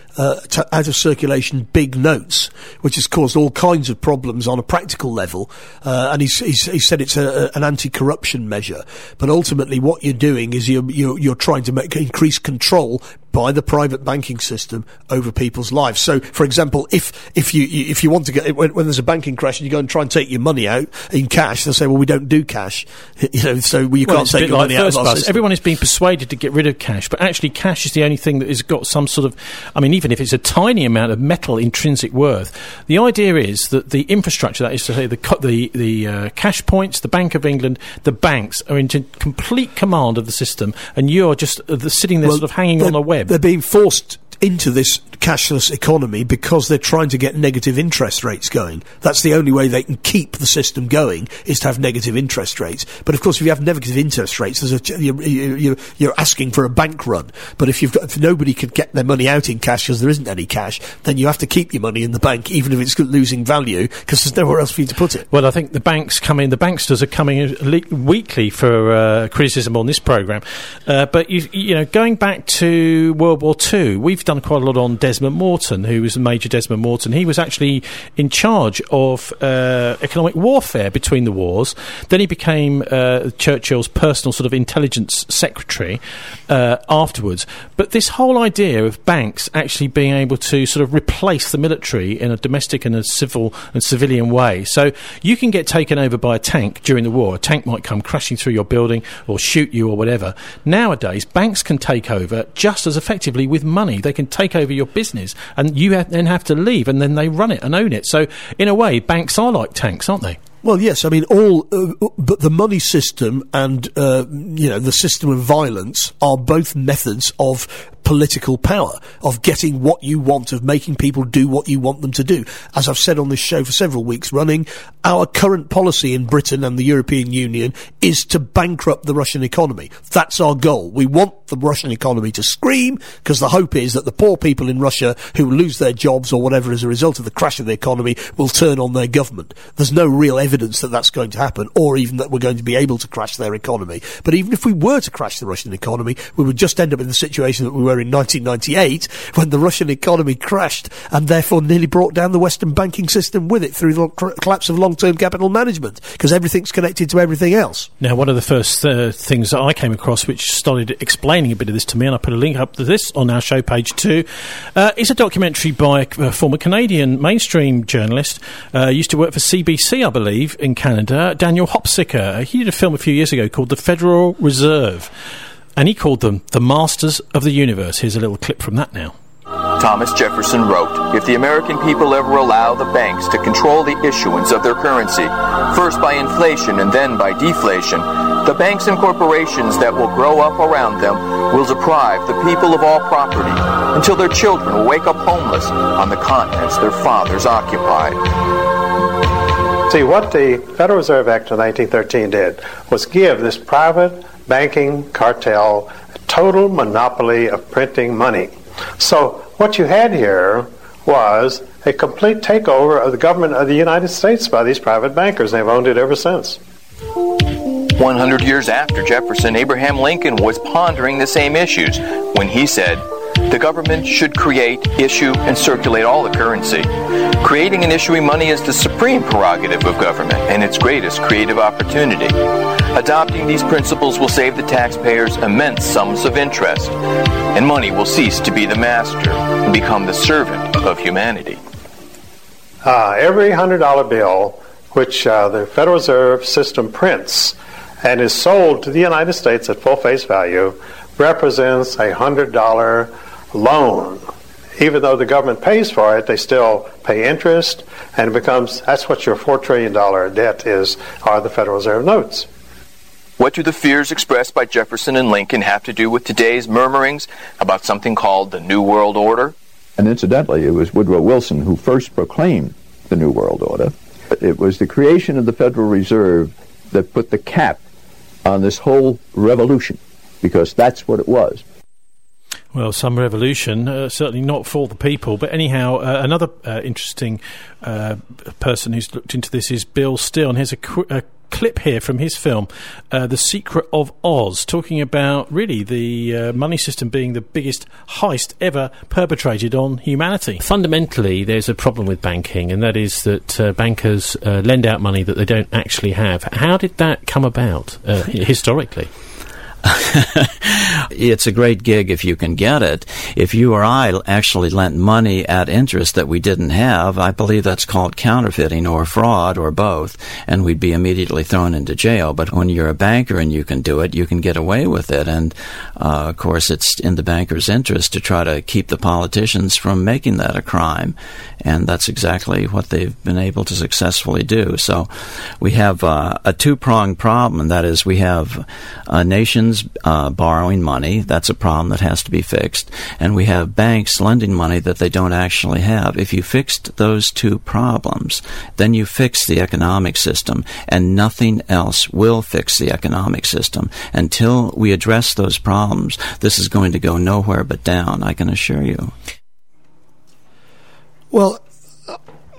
out of circulation big notes, which has caused all kinds of problems on a practical level. And he said it's an anti-corruption measure, but ultimately what you're doing is you're trying to increase control by the private banking system over people's lives. So, for example, if you want to get when there's a banking crash and you go and try and take your money out in cash, they'll say, "Well, we don't do cash," so you can't take your money out of our system. Everyone is being persuaded to get rid of cash, but actually, cash is the only thing that has got some sort of. I mean, even if it's a tiny amount of metal intrinsic worth, the idea is that the infrastructure, that is to say, the cash points, the Bank of England, the banks are in complete command of the system, and you're just sitting there sort of hanging on a web. They're being forced into this cashless economy because they're trying to get negative interest rates going. That's the only way they can keep the system going, is to have negative interest rates. But of course, if you have negative interest rates, you're asking for a bank run. But if nobody could get their money out in cash because there isn't any cash, then you have to keep your money in the bank, even if it's losing value, because there's nowhere else for you to put it. Well, I think the banksters are coming weekly for criticism on this programme. But going back to World War II, we've done quite a lot on Desmond Morton, who was Major Desmond Morton. He was actually in charge of economic warfare between the wars. Then he became Churchill's personal sort of intelligence secretary afterwards. But this whole idea of banks actually being able to sort of replace the military in a domestic and a civil and civilian way. So you can get taken over by a tank during the war. A tank might come crashing through your building or shoot you or whatever. Nowadays, banks can take over just as effectively with money. They can take over your business and you then have to leave, and then they run it and own it. So in a way, banks are like tanks, aren't they? Well, yes, I mean, but the money system and, the system of violence are both methods of political power, of getting what you want, of making people do what you want them to do. As I've said on this show for several weeks running, our current policy in Britain and the European Union is to bankrupt the Russian economy. That's our goal. We want the Russian economy to scream, because the hope is that the poor people in Russia who lose their jobs or whatever as a result of the crash of the economy will turn on their government. There's no real evidence that that's going to happen, or even that we're going to be able to crash their economy. But even if we were to crash the Russian economy, we would just end up in the situation that we were in 1998, when the Russian economy crashed and therefore nearly brought down the Western banking system with it through the collapse of long-term capital management, because everything's connected to everything else. Now, one of the first things that I came across which started explaining a bit of this to me, and I put a link up to this on our show page too, is a documentary by a former Canadian mainstream journalist, used to work for CBC, I believe, in Canada, Daniel Hopsicker. He did a film a few years ago called The Federal Reserve, and he called them the masters of the universe. Here's a little clip from that now. Thomas Jefferson wrote, "If the American people ever allow the banks to control the issuance of their currency, first by inflation and then by deflation, the banks and corporations that will grow up around them will deprive the people of all property until their children will wake up homeless on the continents their fathers occupied." See, what the Federal Reserve Act of 1913 did was give this private banking cartel a total monopoly of printing money. So what you had here was a complete takeover of the government of the United States by these private bankers. They've owned it ever since. 100 years after Jefferson, Abraham Lincoln was pondering the same issues when he said, "The government should create, issue, and circulate all the currency. Creating and issuing money is the supreme prerogative of government and its greatest creative opportunity. Adopting these principles will save the taxpayers immense sums of interest, and money will cease to be the master and become the servant of humanity." Every $100 bill which the Federal Reserve System prints and is sold to the United States at full face value represents a $100 loan. Even though the government pays for it, they still pay interest, and it becomes, that's what your $4 trillion debt is, are the Federal Reserve notes. What do the fears expressed by Jefferson and Lincoln have to do with today's murmurings about something called the New World Order? And incidentally, it was Woodrow Wilson who first proclaimed the New World Order. It was the creation of the Federal Reserve that put the cap on this whole revolution, because that's what it was. Well, some revolution, certainly not for the people. But anyhow, another interesting person who's looked into this is Bill Still. And here's a clip here from his film, The Secret of Oz, talking about really the money system being the biggest heist ever perpetrated on humanity. Fundamentally, there's a problem with banking, and that is that bankers lend out money that they don't actually have. How did that come about historically? It's a great gig if you can get it. If you or I actually lent money at interest that we didn't have, I believe that's called counterfeiting or fraud or both, and we'd be immediately thrown into jail. But when you're a banker and you can do it, you can get away with it. And, of course, it's in the banker's interest to try to keep the politicians from making that a crime. And that's exactly what they've been able to successfully do. So we have a two-pronged problem, and that is we have nations borrowing money. That's a problem that has to be fixed. And we have banks lending money that they don't actually have. If you fixed those two problems, then you fix the economic system, and nothing else will fix the economic system. Until we address those problems, this is going to go nowhere but down, I can assure you. Well,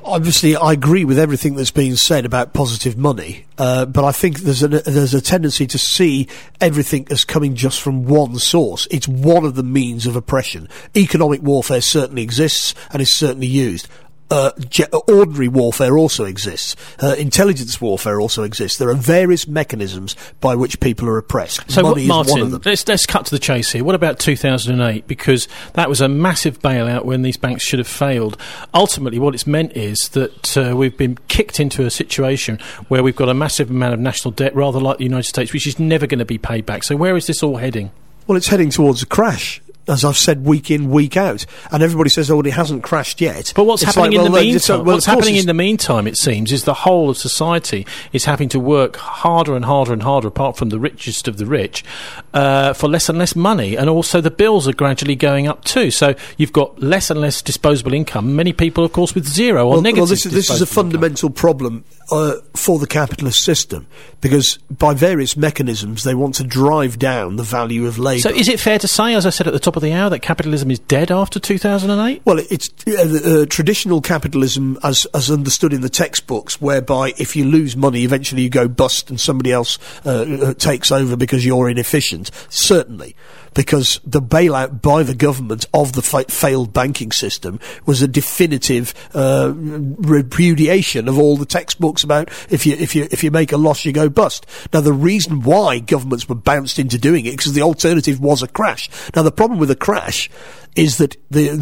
Obviously, I agree with everything that's been said about positive money, but I think there's a tendency to see everything as coming just from one source. It's one of the means of oppression. Economic warfare certainly exists and is certainly used. Ordinary warfare also exists. Intelligence warfare also exists. There are various mechanisms by which people are oppressed. So, Money Martin, is one of them. let's cut to the chase here. What about 2008? Because that was a massive bailout when these banks should have failed. Ultimately, what it's meant is that we've been kicked into a situation where we've got a massive amount of national debt, rather like the United States, which is never going to be paid back. So where is this all heading? Well, it's heading towards a crash, as I've said week in, week out. And everybody says, oh, it hasn't crashed yet. But what's happening in the meantime? Well, what's happening in the meantime, it seems, is the whole of society is having to work harder and harder and harder, apart from the richest of the rich, for less and less money. And also the bills are gradually going up too. So you've got less and less disposable income. Many people, of course, with zero or negative disposable income. This is a fundamental problem for the capitalist system, because by various mechanisms they want to drive down the value of labour. So is it fair to say, as I said at the top of the hour, that capitalism is dead after 2008? Well, it's traditional capitalism as understood in the textbooks, whereby if you lose money, eventually you go bust and somebody else takes over because you're inefficient. Certainly. Because the bailout by the government of the failed banking system was a definitive repudiation of all the textbooks about if you make a loss you go bust. Now the reason why governments were bounced into doing it, because the alternative was a crash. Now the problem with a crash is that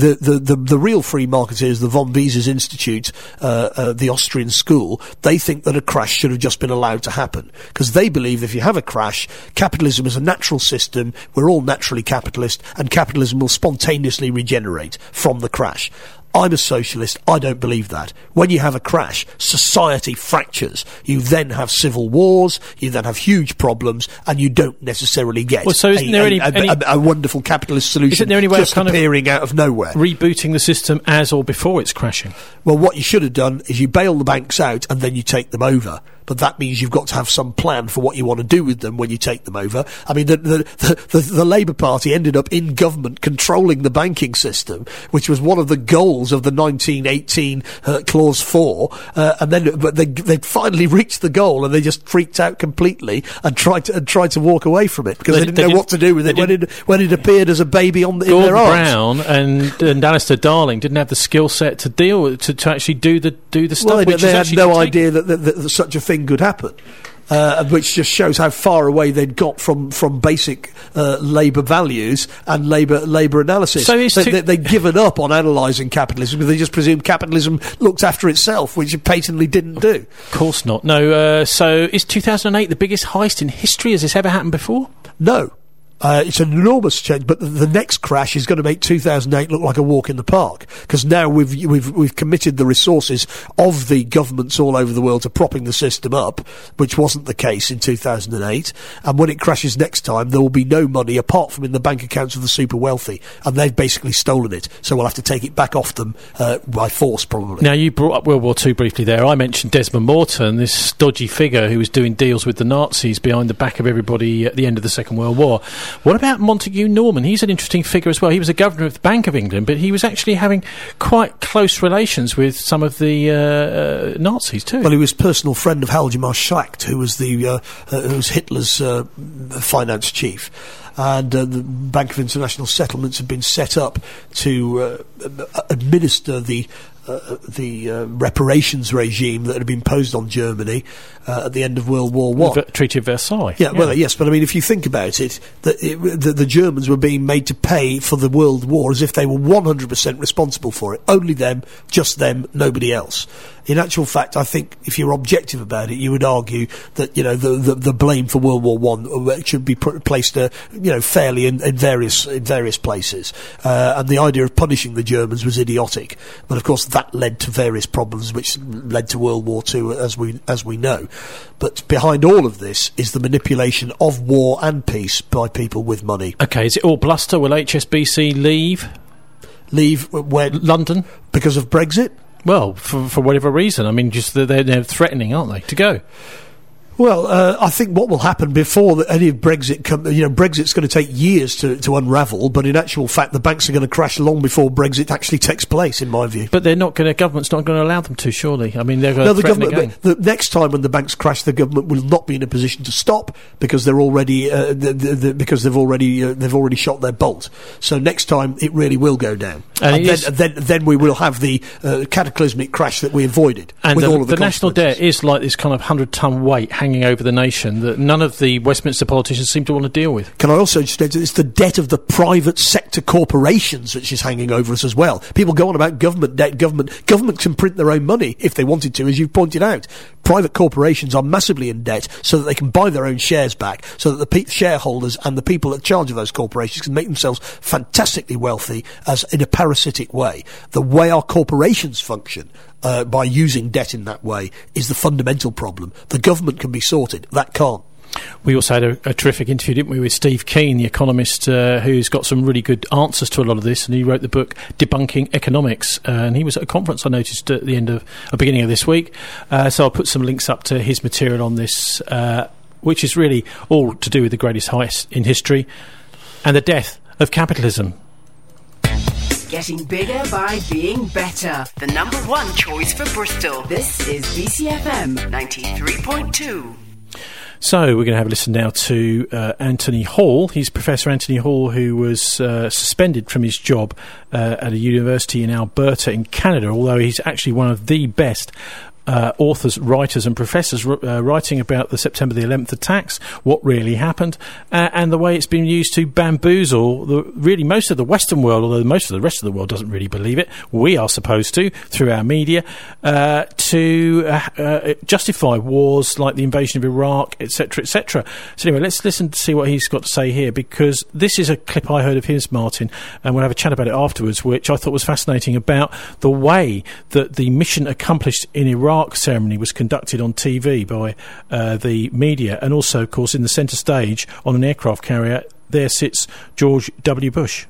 the real free marketeers, the von Mises Institute, the Austrian school, they think that a crash should have just been allowed to happen, because they believe if you have a crash, capitalism is a natural system, we're all naturally capitalist, and capitalism will spontaneously regenerate from the crash. I'm a socialist. I don't believe that. When you have a crash, society fractures. You then have civil wars, you then have huge problems, and you don't necessarily get a wonderful capitalist solution. Isn't there any way just of appearing out of nowhere? Rebooting the system as or before it's crashing? Well, what you should have done is you bail the banks out and then you take them over. But that means you've got to have some plan for what you want to do with them when you take them over. I mean, the Labour Party ended up in government controlling the banking system, which was one of the goals of the 1918 Clause 4. But they finally reached the goal, and they just freaked out completely and tried to walk away from it, because they didn't know what to do with it when it appeared as a baby in their arms. Brown and Alistair Darling didn't have the skill set to deal with to actually do the stuff. Well, they had no idea that such a thing could happen, which just shows how far away they'd got from basic labour values and labour analysis. So they'd given up on analysing capitalism, because they just presumed capitalism looked after itself, which it patently didn't do. Of course not. No. So is 2008 the biggest heist in history? Has this ever happened before? No. It's an enormous change, but the next crash is going to make 2008 look like a walk in the park, because now we've committed the resources of the governments all over the world to propping the system up, which wasn't the case in 2008. And when it crashes next time, there will be no money apart from in the bank accounts of the super wealthy, and they've basically stolen it. So we'll have to take it back off them by force, probably. Now, you brought up World War II briefly there. I mentioned Desmond Morton, this dodgy figure who was doing deals with the Nazis behind the back of everybody at the end of the Second World War. What about Montague Norman? He's an interesting figure as well. He was a governor of the Bank of England, but he was actually having quite close relations with some of the Nazis too. Well, he was personal friend of Haldimar Schacht, who was Hitler's finance chief. And the Bank of International Settlements had been set up to administer the reparations regime that had been imposed on Germany at the end of World War I. Treaty of Versailles. Yeah, well, yes, but I mean, if you think about it, the Germans were being made to pay for the World War as if they were 100% responsible for it. Only them, just them, nobody else. In actual fact, I think if you're objective about it, you would argue that the blame for World War I should be placed fairly in various places, and the idea of punishing the Germans was idiotic. But of course, that led to various problems, which led to World War II, as we know. But behind all of this is the manipulation of war and peace by people with money. Okay, is it all bluster? Will HSBC leave? Leave where? London? Because of Brexit? Well, for whatever reason. I mean, just they're threatening, aren't they, to go? Well, I think what will happen before any of Brexit Brexit's going to take years to unravel, but in actual fact the banks are going to crash long before Brexit actually takes place, in my view. But government's not going to allow them to, surely. I mean, they're going to threaten again. The next time when the banks crash, the government will not be in a position to stop because they're already because they've already shot their bolt. So next time it really will go down, and then we will have the cataclysmic crash that we avoided. And with all of the national debt is like this kind of 100-ton weight hanging over the nation that none of the Westminster politicians seem to want to deal with. Can I also just say it's the debt of the private sector corporations which is hanging over us as well. People go on about government debt. Government can print their own money if they wanted to, as you've pointed out. Private corporations are massively in debt so that they can buy their own shares back, so that the shareholders and the people in charge of those corporations can make themselves fantastically wealthy as in a parasitic way. The way our corporations function by using debt in that way is the fundamental problem. The government can be sorted. That can't. We also had a terrific interview, didn't we, with Steve Keen, the economist, who's got some really good answers to a lot of this, and he wrote the book Debunking Economics, and he was at a conference I noticed at the beginning of this week, so I'll put some links up to his material on this, which is really all to do with the greatest heist in history and the death of capitalism. Getting bigger by being better. The number one choice for Bristol. This is BCFM 93.2. So we're going to have a listen now to Anthony Hall. He's Professor Anthony Hall, who was suspended from his job at a university in Alberta in Canada, although he's actually one of the best authors, writers and professors writing about the September the 11th attacks, what really happened, and the way it's been used to bamboozle really most of the Western world, although most of the rest of the world doesn't really believe it. We are supposed to, through our media, to justify wars like the invasion of Iraq, etc., etc. So anyway, let's listen to see what he's got to say here, because this is a clip I heard of his, Martin, and we'll have a chat about it afterwards, which I thought was fascinating, about the way that the mission accomplished in Iraq ceremony was conducted on TV by the media, and also, of course, in the centre stage on an aircraft carrier, there sits George W. Bush.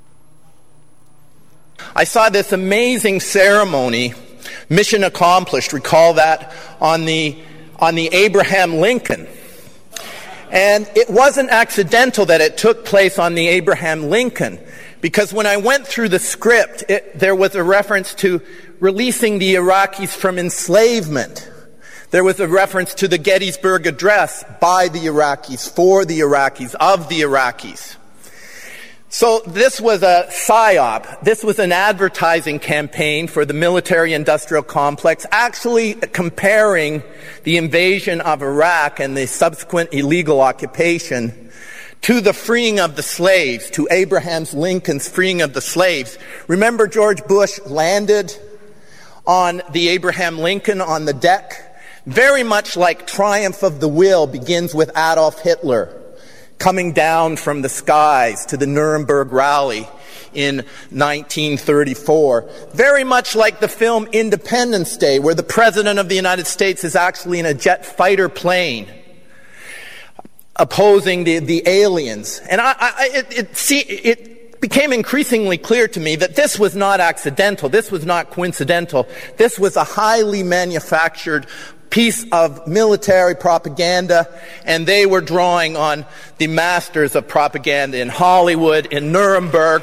I saw this amazing ceremony, mission accomplished, recall that, on the Abraham Lincoln. And it wasn't accidental that it took place on the Abraham Lincoln, because when I went through the script, there was a reference to releasing the Iraqis from enslavement. There was a reference to the Gettysburg Address by the Iraqis, for the Iraqis, of the Iraqis. So this was a PSYOP. This was an advertising campaign for the military-industrial complex, actually comparing the invasion of Iraq and the subsequent illegal occupation to the freeing of the slaves, to Abraham Lincoln's freeing of the slaves. Remember, George Bush landed on the Abraham Lincoln on the deck? Very much like Triumph of the Will begins with Adolf Hitler coming down from the skies to the Nuremberg rally in 1934. Very much like the film Independence Day, where the President of the United States is actually in a jet fighter plane opposing the aliens. And it became increasingly clear to me that this was not accidental, this was not coincidental, this was a highly manufactured piece of military propaganda, and they were drawing on the masters of propaganda in Hollywood, in Nuremberg.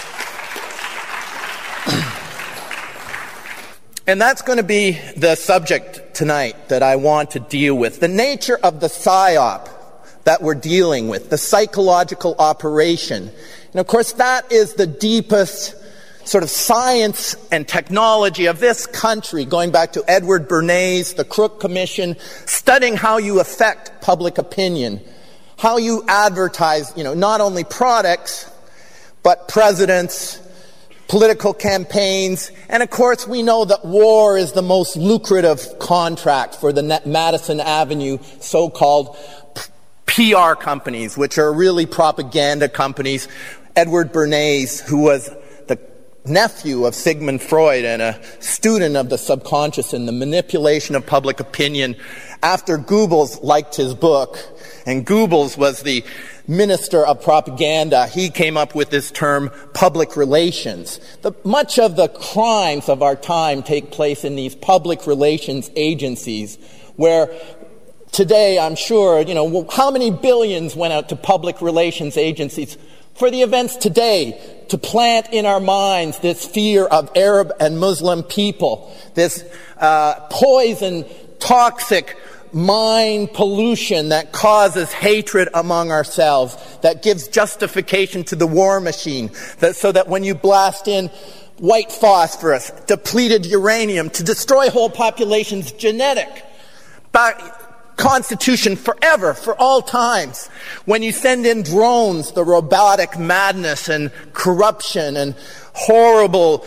And that's going to be the subject tonight that I want to deal with. The nature of the PSYOP that we're dealing with, the psychological operation. And of course, that is the deepest sort of science and technology of this country, going back to Edward Bernays, the Crook Commission, studying how you affect public opinion, how you advertise, not only products, but presidents, political campaigns. And of course, we know that war is the most lucrative contract for the Madison Avenue so-called PR companies, which are really propaganda companies. Edward Bernays, who was the nephew of Sigmund Freud and a student of the subconscious and the manipulation of public opinion, after Goebbels liked his book, and Goebbels was the minister of propaganda, he came up with this term, public relations. Much of the crimes of our time take place in these public relations agencies, where today, I'm sure, how many billions went out to public relations agencies for the events today to plant in our minds this fear of Arab and Muslim people, this poison, toxic mind pollution that causes hatred among ourselves, that gives justification to the war machine, so that when you blast in white phosphorus, depleted uranium to destroy whole populations, genetic constitution forever, for all times. When you send in drones, the robotic madness and corruption and horrible,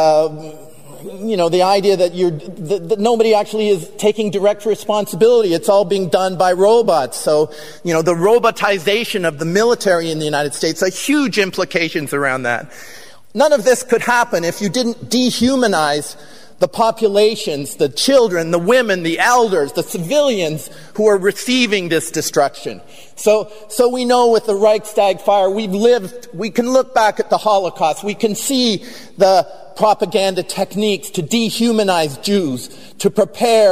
the idea that nobody actually is taking direct responsibility. It's all being done by robots. So, the robotization of the military in the United States, huge implications around that. None of this could happen if you didn't dehumanize the populations, the children, the women, the elders, the civilians who are receiving this destruction. So we know with the Reichstag fire, we can look back at the Holocaust, we can see the propaganda techniques to dehumanize Jews, to prepare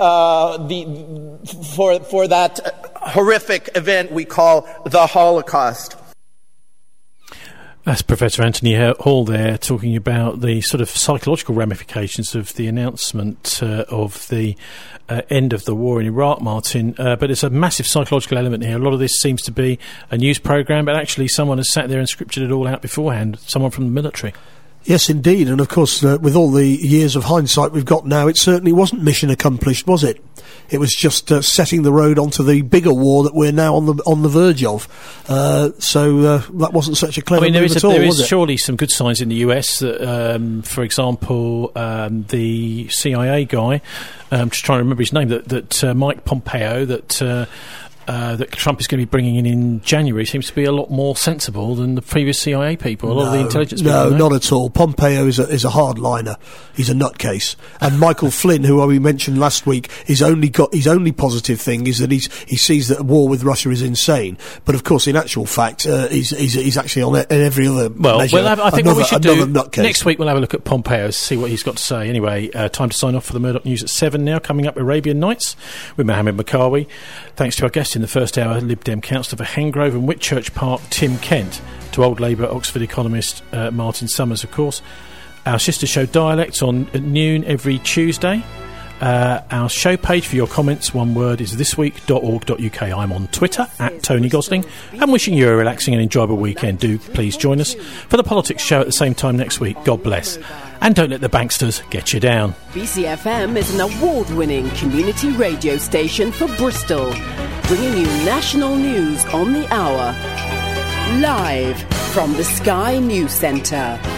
for that horrific event we call the Holocaust. That's Professor Anthony Hall there talking about the sort of psychological ramifications of the announcement of the end of the war in Iraq, Martin. But there's a massive psychological element here. A lot of this seems to be a news programme, but actually someone has sat there and scripted it all out beforehand, someone from the military. Yes, indeed. And of course, with all the years of hindsight we've got now, it certainly wasn't mission accomplished, was it? It was just setting the road onto the bigger war that we're now on the verge of. So that wasn't such a clever move at all, was it? There is surely some good signs in the US that, for example, the CIA guy, I'm just trying to remember his name, that Mike Pompeo, that Trump is going to be bringing in January seems to be a lot more sensible than the previous CIA people, a lot of the intelligence people. No, not at all. Pompeo is a hardliner. He's a nutcase. And Michael Flynn, who we mentioned last week, his only positive thing is that he sees that a war with Russia is insane. But of course, in actual fact, he's actually on every other measure. Well, I think what we should do nutcase. Next week, we'll have a look at Pompeo, see what he's got to say. Anyway, time to sign off for the Murdoch News at 7 now. Coming up, Arabian Nights with Mohammed Makawi. Thanks to our guest in the first hour, Lib Dem councillor for Hengrove and Whitchurch Park, Tim Kent, to Old Labour Oxford economist Martin Summers, of course. Our sister show Dialects on at noon every Tuesday. Our show page for your comments, one word, is thisweek.org.uk. I'm on Twitter at Tony Gosling. I'm wishing you a relaxing and enjoyable weekend. Do please join us for the Politics Show at the same time next week. God bless. And don't let the banksters get you down. BCFM is an award-winning community radio station for Bristol, bringing you national news on the hour. Live from the Sky News Centre.